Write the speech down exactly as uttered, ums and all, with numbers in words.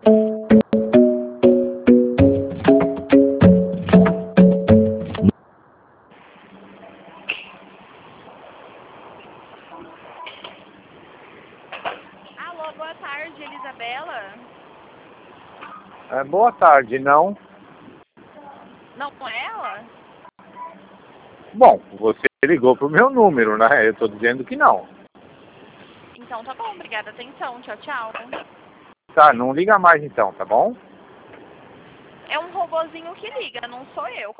Alô, boa tarde, Elisabela? É, boa tarde, não? Não é ela? Bom, você ligou pro meu número, né? Eu tô dizendo que não. Então tá bom, obrigada. Atenção, tchau, tchau. Tá, não liga mais então, tá bom? É um robozinho que liga, não sou eu.